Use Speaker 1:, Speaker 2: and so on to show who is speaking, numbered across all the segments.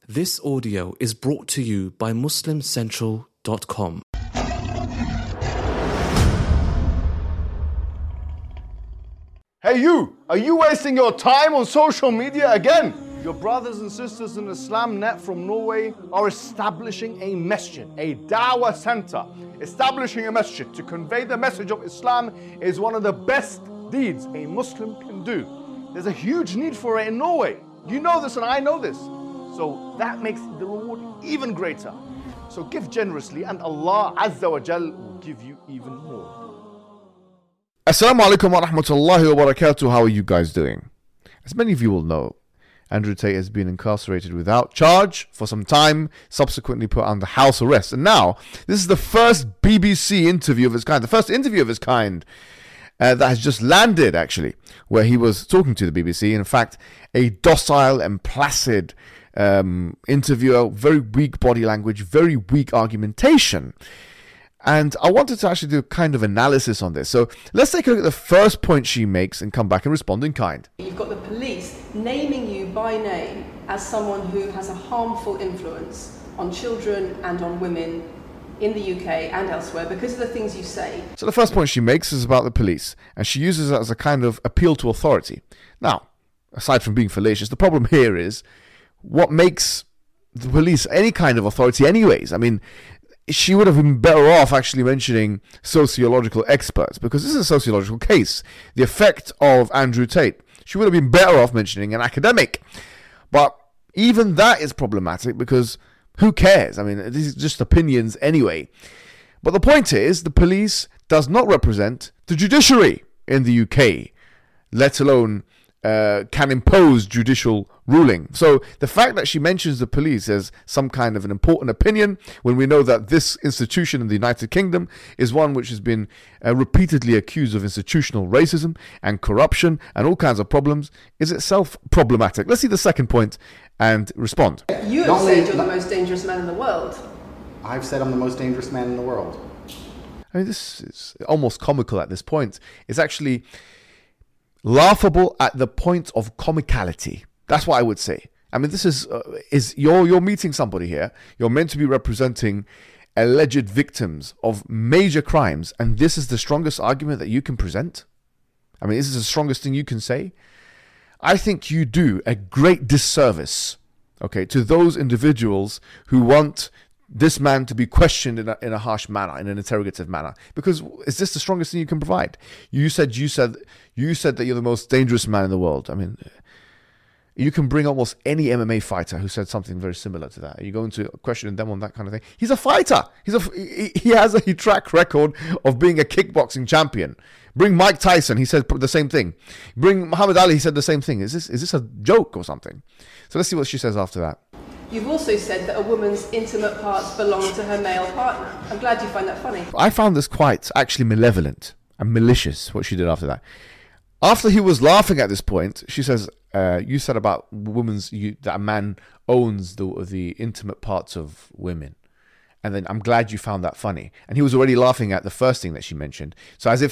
Speaker 1: This audio is brought to you by MuslimCentral.com.
Speaker 2: Hey you! Are you wasting your time on social media again? Your brothers and sisters in Islam Net from Norway are establishing a masjid, a dawah center. Establishing a masjid to convey the message of Islam is one of the best deeds a Muslim can do. There's a huge need for it in Norway. You know this and I know this. So that makes the reward even greater. So give generously and Allah Azza wa Jal will give you even more.
Speaker 3: Assalamu alaikum wa rahmatullahi wa barakatuh. How are you guys doing? As many of you will know, Andrew Tate has been incarcerated without charge for some time, subsequently put under house arrest. And now, this is the first BBC interview of its kind, the first interview of its kind that has just landed, actually, where he was talking to the BBC. In fact, a docile and placid interviewer, very weak body language, very weak argumentation. And I wanted to actually do a kind of analysis on this. So let's take a look at the first point she makes and come back and respond in kind.
Speaker 4: You've got the police naming you by name as someone who has a harmful influence on children and on women in the UK and elsewhere because of the things you say.
Speaker 3: So the first point she makes is about the police, and she uses it as a kind of appeal to authority. Now, aside from being fallacious, the problem here is what makes the police any kind of authority anyways? I mean, she would have been better off actually mentioning sociological experts, because this is a sociological case. The effect of Andrew Tate. She would have been better off mentioning an academic. But even that is problematic, because who cares? I mean, these are just opinions anyway. But the point is, the police does not represent the judiciary in the UK, let alone can impose judicial ruling. So the fact that she mentions the police as some kind of an important opinion, when we know that this institution in the United Kingdom is one which has been repeatedly accused of institutional racism and corruption and all kinds of problems, is itself problematic. Let's see the second point and respond.
Speaker 4: You have said you're the most dangerous man in the world.
Speaker 5: I've said I'm the most dangerous man in the world.
Speaker 3: I mean, this is almost comical at this point. It's actually laughable at the point of comicality. That's what I would say. I mean, this is you're meeting somebody here. You're meant to be representing alleged victims of major crimes, and this is the strongest argument that you can present? I mean, this is the strongest thing you can say? I think you do a great disservice, okay, to those individuals who want this man to be questioned in a harsh manner, in an interrogative manner. Because is this the strongest thing you can provide? You said that you're the most dangerous man in the world. I mean, you can bring almost any MMA fighter who said something very similar to that. Are you going to question them on that kind of thing? He's a fighter. He has a track record of being a kickboxing champion. Bring Mike Tyson. He said the same thing. Bring Muhammad Ali. He said the same thing. Is this a joke or something? So let's see what she says after that.
Speaker 4: You've also said that a woman's intimate parts belong to her male partner. I'm glad you find that funny.
Speaker 3: I found this quite actually malevolent and malicious, what she did after that. After he was laughing at this point, she says, you said about that a man owns the intimate parts of women. And then I'm glad you found that funny. And he was already laughing at the first thing that she mentioned. So as if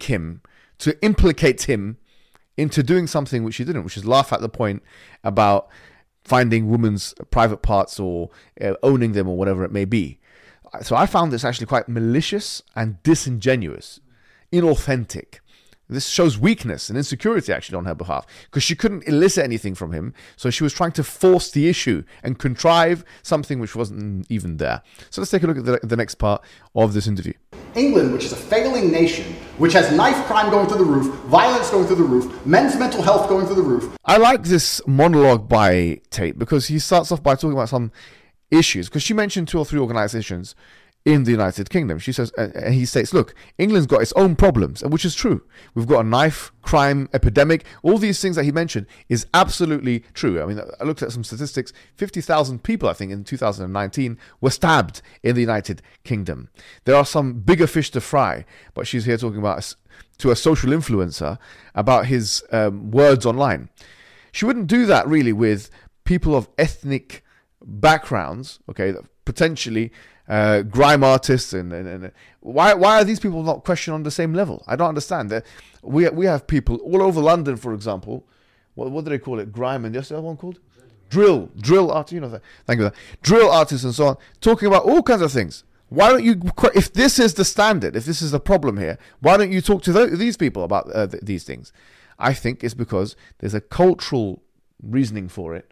Speaker 3: to implicate him into doing something which he didn't, which is laugh at the point about finding women's private parts or owning them or whatever it may be. So I found this actually quite malicious and disingenuous, inauthentic. This shows weakness and insecurity actually on her behalf, because she couldn't elicit anything from him. So she was trying to force the issue and contrive something which wasn't even there. So let's take a look at the next part of this interview.
Speaker 5: England, which is a failing nation, which has knife crime going through the roof, violence going through the roof, men's mental health going through the roof.
Speaker 3: I like this monologue by Tate because he starts off by talking about some issues, because she mentioned 2 or 3 organizations in the United Kingdom. She says, and he states, look, England's got its own problems, and which is true. We've got a knife crime epidemic. All these things that he mentioned is absolutely true. I mean, I looked at some statistics. 50,000 people, I think, in 2019 were stabbed in the United Kingdom. There are some bigger fish to fry, but she's here talking about to a social influencer about his words online. She wouldn't do that really with people of ethnic backgrounds, okay, potentially grime artists, and why are these people not questioned on the same level? I don't understand. We have people all over London, for example. What do they call it? Grime, and what's the other one called? drill artists, thank you for that, drill artists and so on, talking about all kinds of things. Why don't you, if this is the standard, if this is the problem here, why don't you talk to these people about these things? I think it's because there's a cultural reasoning for it.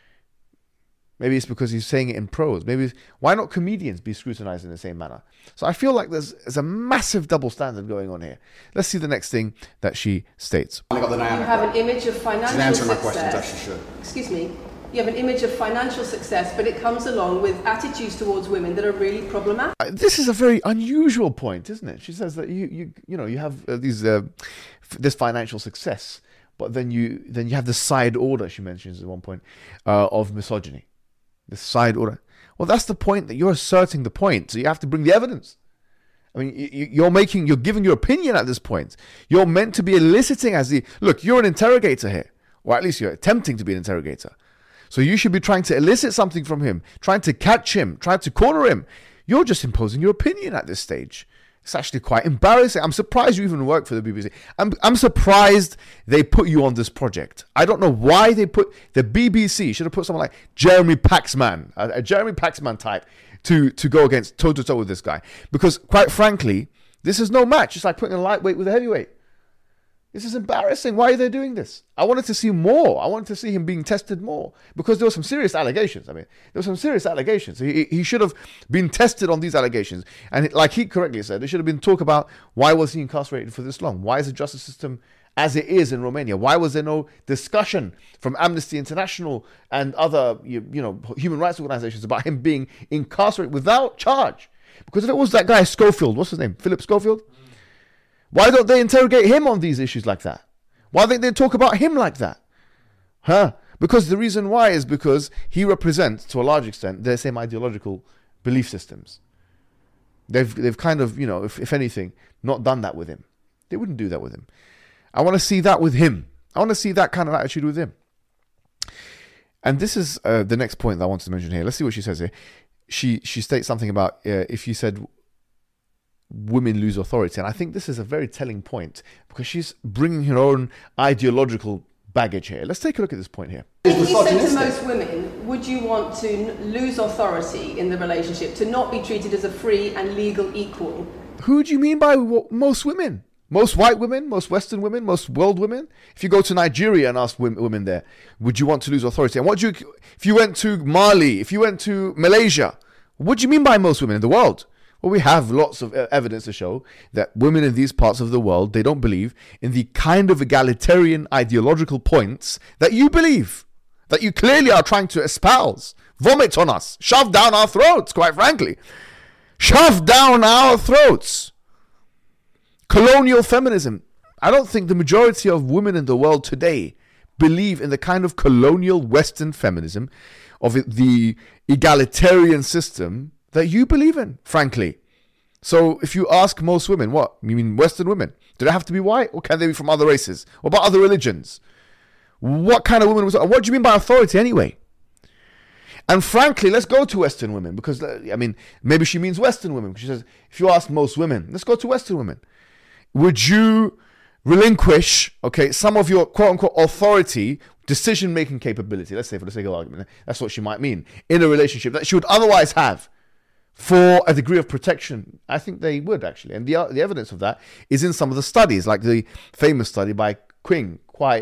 Speaker 3: Maybe it's because he's saying it in prose. Maybe why not comedians be scrutinized in the same manner? So I feel like there's a massive double standard going on here. Let's see the next thing that she states.
Speaker 4: You have an image of financial
Speaker 5: answer my
Speaker 4: success.
Speaker 5: questions, as she should.
Speaker 4: Excuse me. You have an image of financial success, but it comes along with attitudes towards women that are really problematic.
Speaker 3: This is a very unusual point, isn't it? She says that you have this financial success, but then you have the side order. She mentions at one point of misogyny. The side order. Well, that's the point, that you're asserting the point, so you have to bring the evidence. I mean, you're giving your opinion at this point. You're meant to be eliciting look, you're an interrogator here, or at least you're attempting to be an interrogator. So you should be trying to elicit something from him, trying to catch him, trying to corner him. You're just imposing your opinion at this stage. It's actually quite embarrassing. I'm surprised you even work for the BBC. I'm surprised they put you on this project. I don't know why they put the BBC. Should have put someone like Jeremy Paxman, a Jeremy Paxman type, to go against toe to toe with this guy. Because quite frankly, this is no match. It's like putting a lightweight with a heavyweight. This is embarrassing. Why are they doing this? I wanted to see more. I wanted to see him being tested more, because there were some serious allegations. I mean, there were some serious allegations. He should have been tested on these allegations. And like he correctly said, there should have been talk about why was he incarcerated for this long? Why is the justice system as it is in Romania? Why was there no discussion from Amnesty International and other human rights organizations about him being incarcerated without charge? Because if it was that guy Schofield, what's his name? Philip Schofield? Why don't they interrogate him on these issues like that? Why don't they talk about him like that? Because the reason why is because he represents, to a large extent, their same ideological belief systems. They've kind of, if anything, not done that with him. They wouldn't do that with him. I want to see that with him. I want to see that kind of attitude with him. And this is the next point that I wanted to mention here. Let's see what she says here. She states something about if you said women lose authority. And I think this is a very telling point, because she's bringing her own ideological baggage here. Let's take a look at this point here.
Speaker 4: If you said to most women, would you want to lose authority in the relationship, to not be treated as a free and legal equal?
Speaker 3: Who do you mean by most women? Most white women, most Western women, most world women? If you go to Nigeria and ask women there, would you want to lose authority? And if you went to Mali, if you went to Malaysia, what do you mean by most women in the world? Well, we have lots of evidence to show that women in these parts of the world, they don't believe in the kind of egalitarian ideological points that you believe, that you clearly are trying to espouse, vomit on us, shove down our throats, quite frankly. Shove down our throats. Colonial feminism. I don't think the majority of women in the world today believe in the kind of colonial Western feminism, of the egalitarian system that you believe in, frankly. So if you ask most women, what? You mean Western women? Do they have to be white, or can they be from other races? What about other religions? What kind of women was that? What do you mean by authority anyway? And frankly, let's go to Western women, because, maybe she means Western women. She says, if you ask most women, let's go to Western women. Would you relinquish, some of your quote-unquote authority, decision-making capability, let's say for the sake of argument, that's what she might mean, in a relationship that she would otherwise have, for a degree of protection? I think they would, actually. And the evidence of that is in some of the studies, like the famous study by Qing,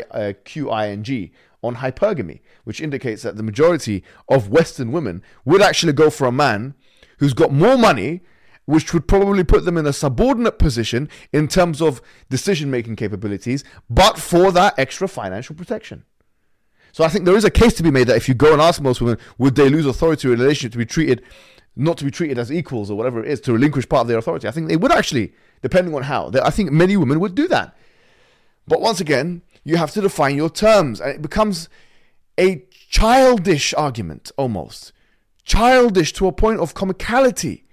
Speaker 3: Qing, on hypergamy, which indicates that the majority of Western women would actually go for a man who's got more money, which would probably put them in a subordinate position in terms of decision-making capabilities, but for that extra financial protection. So I think there is a case to be made that if you go and ask most women, would they lose authority in a relationship to be treated, not to be treated as equals or whatever it is, to relinquish part of their authority, I think they would actually, depending on how. I think many women would do that. But once again, you have to define your terms, and it becomes a childish argument, almost. Childish to a point of comicality.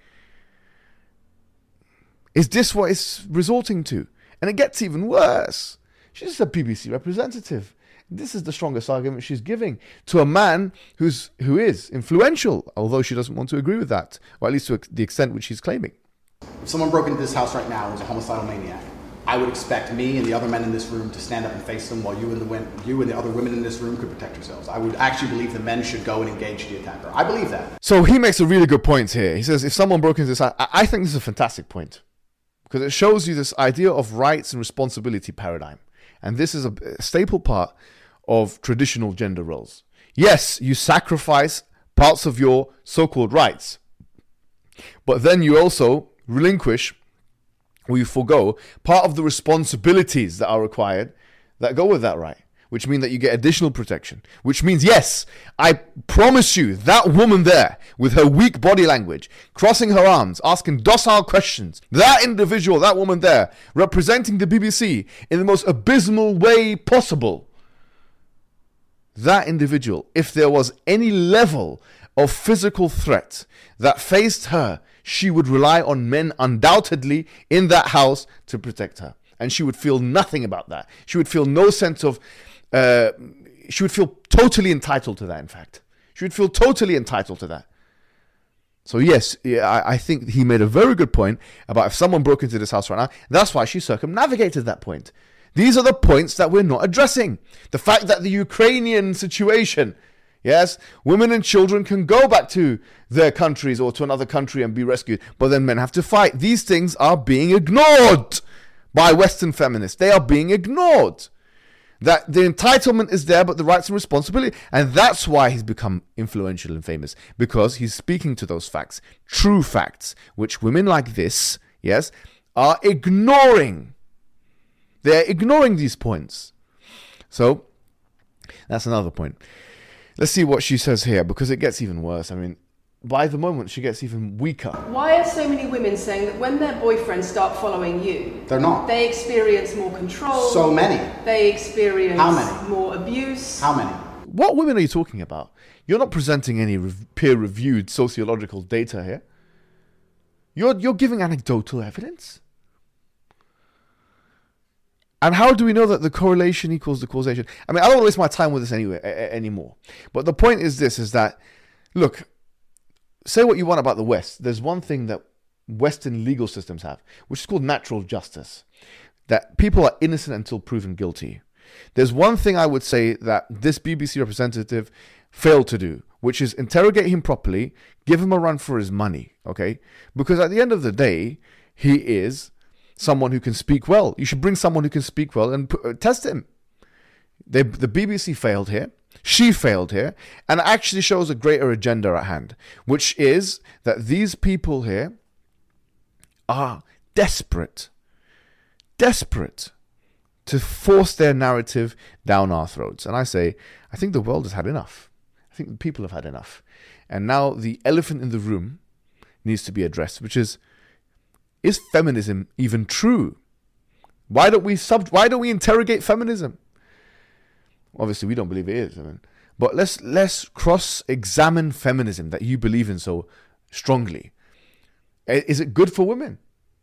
Speaker 3: Is this what it's resorting to? And it gets even worse. She's a BBC representative. This is the strongest argument she's giving to a man who is influential, although she doesn't want to agree with that, or at least to the extent which she's claiming.
Speaker 5: If someone broke into this house right now and was a homicidal maniac, I would expect me and the other men in this room to stand up and face them while you and the other women in this room could protect yourselves. I would actually believe the men should go and engage the attacker. I believe that.
Speaker 3: So he makes a really good point here. He says if someone broke into this house, I think this is a fantastic point because it shows you this idea of rights and responsibility paradigm. And this is a staple part of traditional gender roles. Yes, you sacrifice parts of your so-called rights, but then you also relinquish or you forego part of the responsibilities that are required that go with that right, which mean that you get additional protection, which means, yes, I promise you, that woman there with her weak body language, crossing her arms, asking docile questions, that individual, that woman there, representing the BBC in the most abysmal way possible, that individual, if there was any level of physical threat that faced her, she would rely on men undoubtedly in that house to protect her. And she would feel nothing about that. She would feel no sense of, she would feel totally entitled to that, in fact. She would feel totally entitled to that. So yes, I think he made a very good point about if someone broke into this house right now, that's why she circumnavigated that point. These are the points that we're not addressing. The fact that the Ukrainian situation, yes, women and children can go back to their countries or to another country and be rescued, but then men have to fight. These things are being ignored by Western feminists. They are being ignored. That the entitlement is there, but the rights and responsibility. And that's why he's become influential and famous, because he's speaking to those facts, true facts, which women like this, yes, are ignoring. They're ignoring these points. So that's another point. Let's see what she says here, because it gets even worse. I mean, by the moment, she gets even weaker.
Speaker 4: Why are so many women saying that when their boyfriends start following you,
Speaker 5: They're not.
Speaker 4: they experience more control?
Speaker 5: So many.
Speaker 4: They experience
Speaker 5: How many?
Speaker 4: more abuse.
Speaker 5: How many?
Speaker 3: What women are you talking about? You're not presenting any peer-reviewed sociological data here. You're giving anecdotal evidence. And how do we know that the correlation equals the causation? I mean, I don't want to waste my time with this anymore. But the point is this, is that, look, say what you want about the West. There's one thing that Western legal systems have, which is called natural justice. That people are innocent until proven guilty. There's one thing I would say that this BBC representative failed to do, which is interrogate him properly, give him a run for his money, okay? Because at the end of the day, he is someone who can speak well. You should bring someone who can speak well and test him. The BBC failed here. She failed here. And it actually shows a greater agenda at hand, which is that these people here are desperate to force their narrative down our throats. And I think the world has had enough. I think the people have had enough. And now the elephant in the room needs to be addressed, which is feminism even true? Why don't we interrogate feminism? Obviously, we don't believe it is. But let's cross-examine feminism that you believe in so strongly. Is it good for women?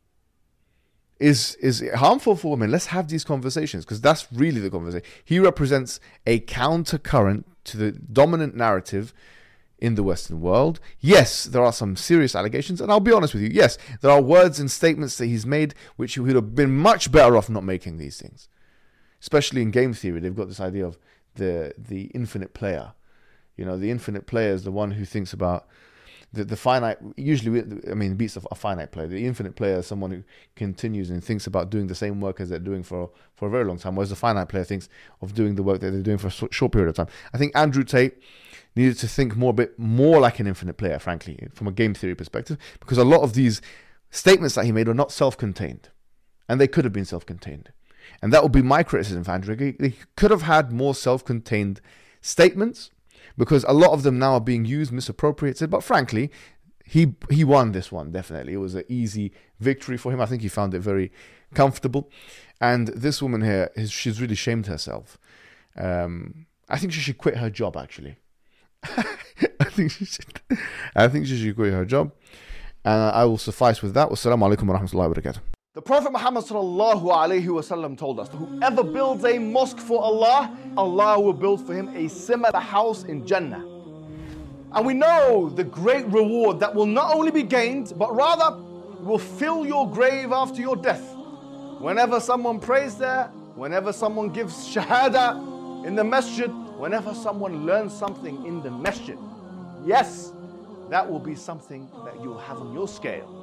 Speaker 3: Is it harmful for women? Let's have these conversations, because that's really the conversation. He represents a countercurrent to the dominant narrative in the Western world. Yes, there are some serious allegations, and I'll be honest with you, yes, there are words and statements that he's made which he would have been much better off not making these things. Especially in game theory, they've got this idea of the infinite player. You know, the infinite player is the one who thinks about the finite. Usually, beats a finite player. The infinite player is someone who continues and thinks about doing the same work as they're doing for a very long time, whereas the finite player thinks of doing the work that they're doing for a short period of time. I think Andrew Tate needed to think a bit more like an infinite player, frankly, from a game theory perspective, because a lot of these statements that he made are not self-contained, and they could have been self-contained. And that would be my criticism for Andrew. He could have had more self-contained statements, because a lot of them now are being used, misappropriated. But frankly, he won this one, definitely. It was an easy victory for him. I think he found it very comfortable. And this woman here, she's really shamed herself. I think she should quit her job, actually. I think she should quit her job. And I will suffice with that. Wassalamu alaikum wa rahmatullahi wa barakatuh.
Speaker 2: The Prophet Muhammad sallallahu alaihi wasallam told us that whoever builds a mosque for Allah, Allah will build for him a similar house in Jannah. And we know the great reward that will not only be gained, but rather will fill your grave after your death. whenever someone prays there, whenever someone gives shahada in the masjid, whenever someone learns something in the masjid, yes, that will be something that you'll have on your scale.